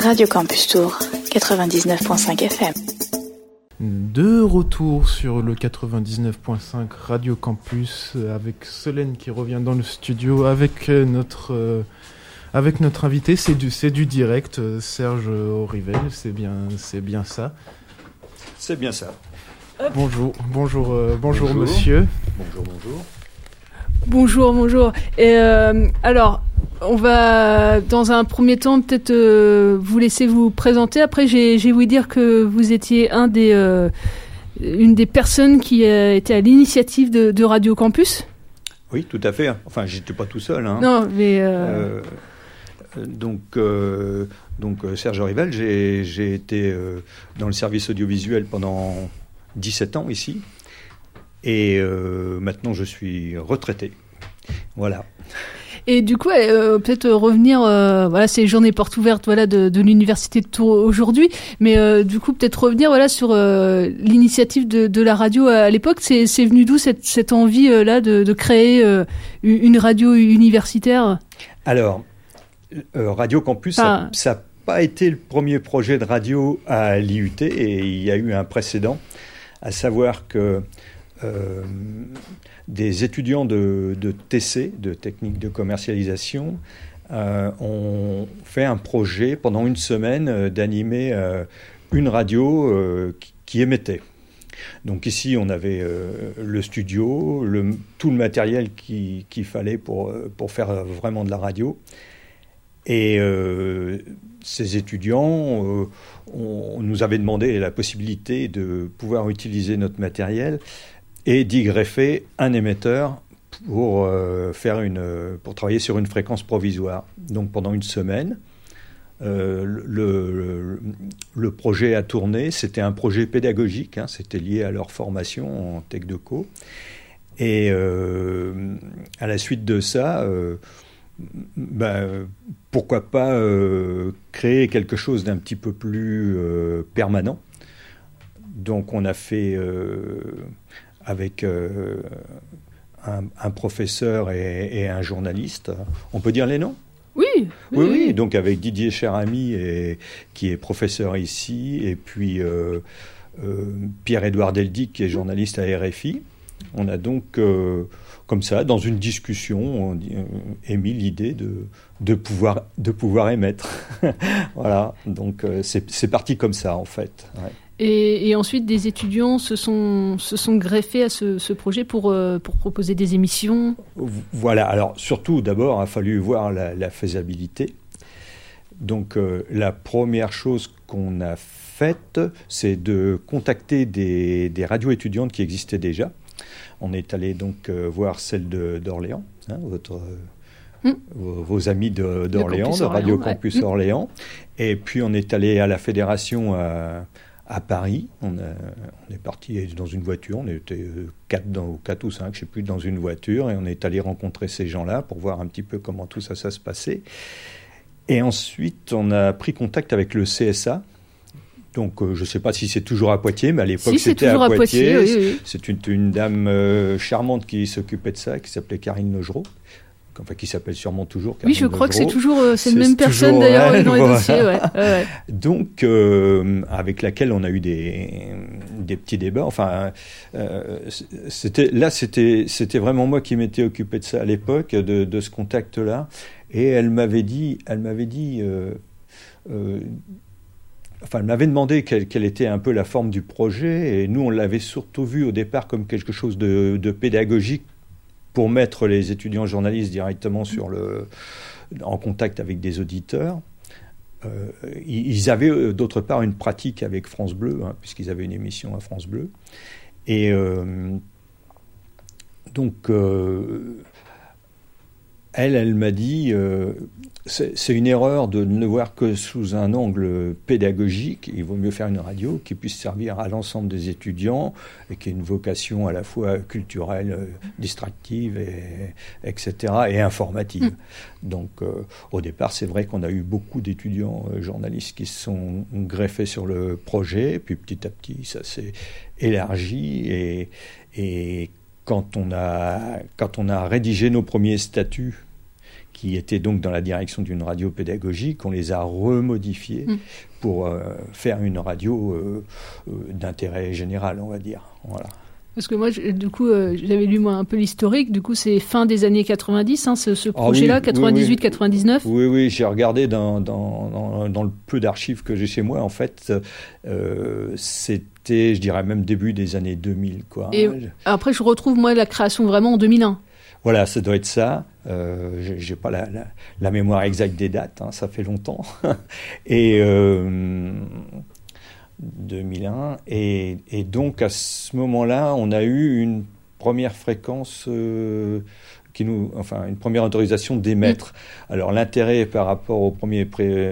Radio Campus Tour, 99.5 FM. De retour sur le 99.5 Radio Campus avec Solène qui revient dans le studio avec notre invité. C'est du direct, Serge Aurivel, c'est bien ça. C'est bien ça. Bonjour monsieur. Bonjour. Et alors, on va dans un premier temps peut-être vous laisser vous présenter. Après, j'ai voulu dire que vous étiez une des personnes qui était à l'initiative de Radio Campus. Oui, tout à fait. Enfin, j'étais pas tout seul. Hein. Non, mais donc Serge Aurivel, j'ai été dans le service audiovisuel pendant 17 ans ici. Et maintenant, je suis retraité. Voilà. Et du coup, peut-être revenir, c'est les journées portes ouvertes, de l'université de Tours aujourd'hui. Mais du coup, peut-être revenir, sur l'initiative de la radio à l'époque. C'est venu d'où cette envie là de créer une radio universitaire ? Alors, Radio Campus, ça n'a pas été le premier projet de radio à l'IUT, et il y a eu un précédent, à savoir que des étudiants de TC, de technique de commercialisation, ont fait un projet pendant une semaine d'animer une radio qui émettait. Donc ici, on avait le studio, tout le matériel qu'il fallait pour faire vraiment de la radio. Et ces étudiants nous avaient demandé la possibilité de pouvoir utiliser notre matériel et d'y greffer un émetteur pour travailler sur une fréquence provisoire. Donc pendant une semaine, le projet a tourné. C'était un projet pédagogique, c'était lié à leur formation en Tech Deco. Et à la suite de ça, pourquoi pas créer quelque chose d'un petit peu plus permanent. Donc on a fait avec un professeur et un journaliste. On peut dire les noms ? Oui. Donc avec Didier Cherami, qui est professeur ici, et puis Pierre-Édouard Deldic, qui est journaliste à RFI. On a donc, comme ça, dans une discussion, émis l'idée de pouvoir émettre. Voilà, donc c'est parti comme ça, en fait. Ouais. Et ensuite, des étudiants se sont greffés à ce projet pour proposer des émissions. Voilà. Alors, surtout, d'abord, il a fallu voir la faisabilité. Donc, la première chose qu'on a faite, c'est de contacter des radios étudiantes qui existaient déjà. On est allé donc voir celle d'Orléans, vos amis d'Orléans, de Radio Campus Orléans. Et puis, on est allé à la fédération à Paris. On est parti dans une voiture, on était 4 ou 5, je ne sais plus, dans une voiture, et on est allé rencontrer ces gens-là pour voir un petit peu comment tout ça se passait. Et ensuite, on a pris contact avec le CSA. Donc, je ne sais pas si c'est toujours à Poitiers, mais à l'époque, c'était à Poitiers. Oui. C'est une dame charmante qui s'occupait de ça, qui s'appelait Karine Logereau. Enfin, qui s'appelle sûrement toujours Karine Logereau. Crois que c'est toujours la même personne, d'ailleurs, dans les dossiers. Ouais. Donc, avec laquelle on a eu des petits débats. Enfin, c'était vraiment moi qui m'étais occupé de ça à l'époque, de ce contact-là. Et elle m'avait demandé quelle était un peu la forme du projet. Et nous, on l'avait surtout vu au départ comme quelque chose de pédagogique, pour mettre les étudiants journalistes directement en contact avec des auditeurs. Ils avaient d'autre part une pratique avec France Bleu, puisqu'ils avaient une émission à France Bleu. Et donc, elle m'a dit, c'est une erreur de ne le voir que sous un angle pédagogique. Il vaut mieux faire une radio qui puisse servir à l'ensemble des étudiants et qui ait une vocation à la fois culturelle, distractive, etc., et informative. Donc, au départ, c'est vrai qu'on a eu beaucoup d'étudiants journalistes qui se sont greffés sur le projet, puis petit à petit, ça s'est élargi, et quand on a rédigé nos premiers statuts, qui étaient donc dans la direction d'une radio pédagogique. On les a remodifiés pour faire une radio d'intérêt général, on va dire. Voilà. Parce que moi, du coup, j'avais lu moi un peu l'historique. Du coup, c'est fin des années 90, hein, ce projet-là, 98-99. Oui, j'ai regardé dans le peu d'archives que j'ai chez moi. En fait, c'était, je dirais même début des années 2000, quoi. Et après, je retrouve moi la création vraiment en 2001. Voilà, ça doit être ça. J'ai pas la mémoire exacte des dates. Hein, ça fait longtemps. Et 2001, et donc à ce moment-là, on a eu une première fréquence une première autorisation d'émettre. Alors l'intérêt par rapport au premier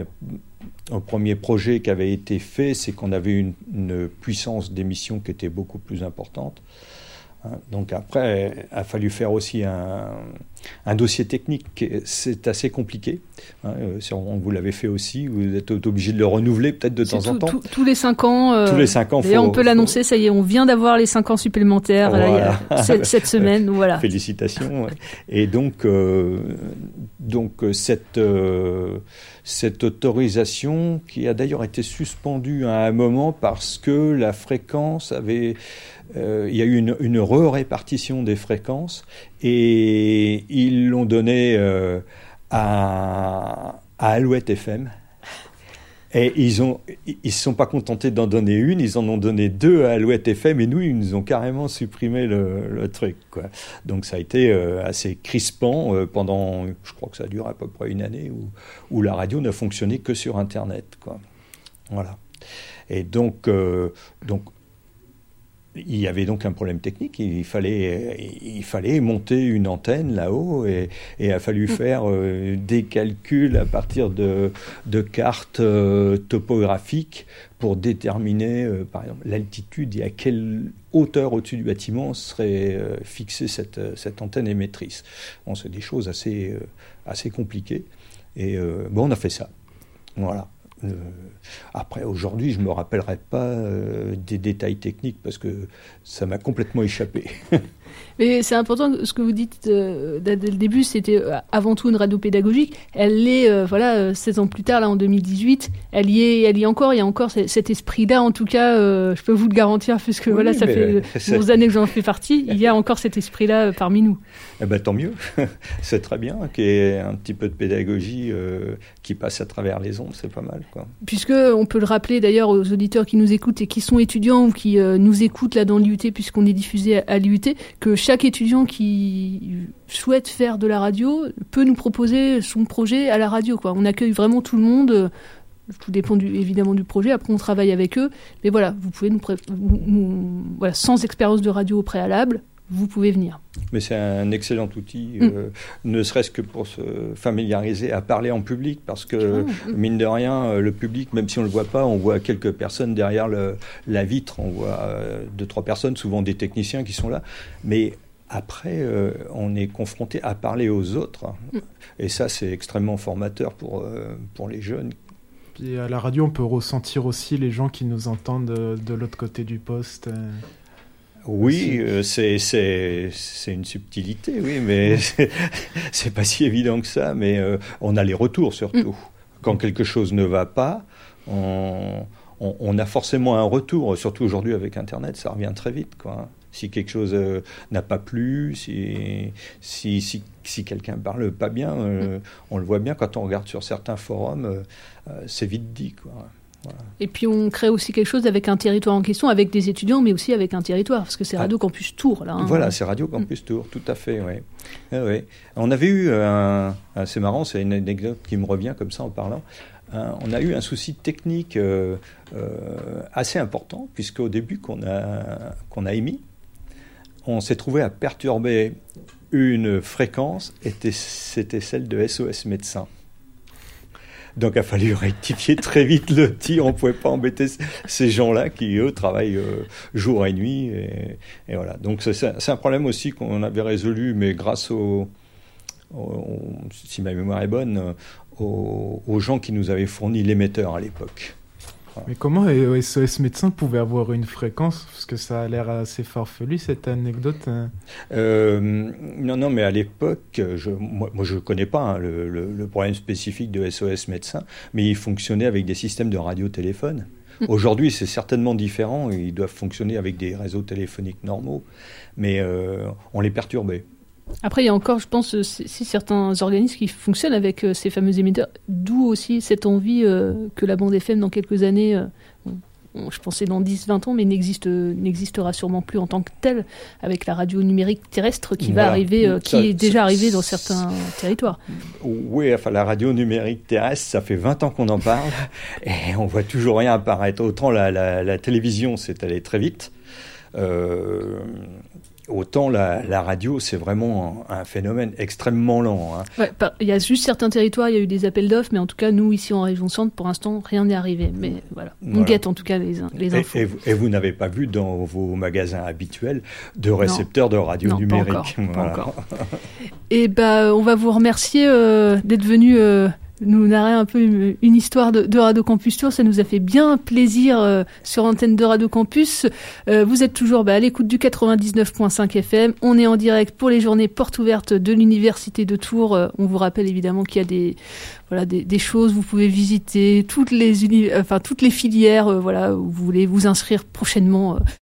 projet qui avait été fait, c'est qu'on avait une puissance d'émission qui était beaucoup plus importante. Donc après, il a fallu faire aussi un dossier technique. C'est assez compliqué. Vous l'avez fait aussi. Vous êtes obligé de le renouveler peut-être de temps en temps. Tous les 5 ans. Tous les 5 ans. D'ailleurs, on peut l'annoncer. Ça y est, on vient d'avoir les 5 ans supplémentaires voilà. cette semaine. Voilà. Félicitations. Et donc cette autorisation qui a d'ailleurs été suspendue à un moment parce que la fréquence avait... il y a eu une répartition des fréquences et ils l'ont donné à Alouette FM. Et ils se sont pas contentés d'en donner une, ils en ont donné 2 à Alouette FM et nous, ils nous ont carrément supprimé le truc, quoi. Donc ça a été assez crispant pendant, je crois que ça a duré à peu près une année où la radio n'a fonctionné que sur Internet, quoi. Voilà. Et donc il y avait donc un problème technique, il fallait monter une antenne là-haut et il a fallu faire des calculs à partir de cartes topographiques pour déterminer par exemple l'altitude et à quelle hauteur au-dessus du bâtiment serait fixée cette antenne émettrice. Bon, c'est des choses assez compliquées et on a fait ça. Voilà. Après, aujourd'hui, je ne me rappellerai pas des détails techniques parce que ça m'a complètement échappé. Mais c'est important, ce que vous dites dès le début, c'était avant tout une radio pédagogique. Elle l'est, 16 ans plus tard, là, en 2018, elle y est encore. Il y a encore cet esprit-là, en tout cas, je peux vous le garantir, puisque oui, ça fait plusieurs années que j'en fais partie. Il y a encore cet esprit-là parmi nous. Eh ben, tant mieux. C'est très bien qu'il y ait un petit peu de pédagogie qui passe à travers les ondes, c'est pas mal, quoi. Puisque, on peut le rappeler d'ailleurs aux auditeurs qui nous écoutent et qui sont étudiants ou qui nous écoutent là dans l'IUT, puisqu'on est diffusé à l'IUT, que chaque étudiant qui souhaite faire de la radio peut nous proposer son projet à la radio, quoi. On accueille vraiment tout le monde. Tout dépend évidemment du projet. Après, on travaille avec eux. Mais voilà, vous pouvez voilà, sans expérience de radio au préalable, vous pouvez venir. Mais c'est un excellent outil, ne serait-ce que pour se familiariser à parler en public, parce que, mine de rien, le public, même si on ne le voit pas, on voit quelques personnes derrière la vitre. On voit 2-3 personnes, souvent des techniciens qui sont là. Mais après, on est confronté à parler aux autres. Et ça, c'est extrêmement formateur pour les jeunes. Puis à la radio, on peut ressentir aussi les gens qui nous entendent de l'autre côté du poste. Oui, c'est une subtilité, oui, mais c'est pas si évident que ça. Mais on a les retours surtout. Quand quelque chose ne va pas, on a forcément un retour. Surtout aujourd'hui avec Internet, ça revient très vite, quoi. Si quelque chose n'a pas plu, si quelqu'un parle pas bien, on le voit bien quand on regarde sur certains forums, c'est vite dit, quoi. Voilà. Et puis on crée aussi quelque chose avec un territoire en question, avec des étudiants, mais aussi avec un territoire, parce que c'est Radio Campus Tours, là. Hein. Voilà, c'est Radio Campus Tours, tout à fait, oui. Ouais. On avait eu c'est marrant, c'est une anecdote qui me revient comme ça en parlant. On a eu un souci technique assez important, puisqu'au début qu'on a émis, on s'est trouvé à perturber une fréquence, c'était celle de SOS Médecins. Donc, il a fallu rectifier très vite le tir. On ne pouvait pas embêter ces gens-là qui, eux, travaillent jour et nuit. Et voilà. Donc, c'est un problème aussi qu'on avait résolu, mais grâce si ma mémoire est bonne, aux gens qui nous avaient fourni l'émetteur à l'époque. Mais comment SOS Médecins pouvait avoir une fréquence? Parce que ça a l'air assez farfelu, cette anecdote. Non, mais à l'époque, moi je ne connais pas le problème spécifique de SOS Médecins, mais ils fonctionnaient avec des systèmes de radio-téléphone. Aujourd'hui, c'est certainement différent. Ils doivent fonctionner avec des réseaux téléphoniques normaux, mais on les perturbait. Après, il y a encore, je pense, si certains organismes qui fonctionnent avec ces fameux émetteurs, d'où aussi cette envie que la bande FM, dans quelques années, je pensais dans 10-20 ans, mais n'existera sûrement plus en tant que telle, avec la radio numérique terrestre qui va arriver, est déjà arrivée dans certains territoires. Oui, enfin, la radio numérique terrestre, ça fait 20 ans qu'on en parle, et on voit toujours rien apparaître. Autant la télévision, c'est allé très vite. Autant la radio, c'est vraiment un phénomène extrêmement lent. Hein. Ouais, il y a juste certains territoires, il y a eu des appels d'offres, mais en tout cas, nous, ici en région centre, pour l'instant, rien n'est arrivé. Mais voilà, on guette en tout cas les infos. Et vous n'avez pas vu dans vos magasins habituels de récepteurs de radio numérique? Pas encore. Et on va vous remercier d'être venu nous narrer un peu une histoire de Radio Campus Tours. Ça nous a fait bien plaisir sur l'antenne de Radio Campus. Vous êtes toujours à l'écoute du 99.5 FM. On est en direct pour les journées portes ouvertes de l'Université de Tours. On vous rappelle évidemment qu'il y a des choses. Vous pouvez visiter toutes les filières où vous voulez vous inscrire prochainement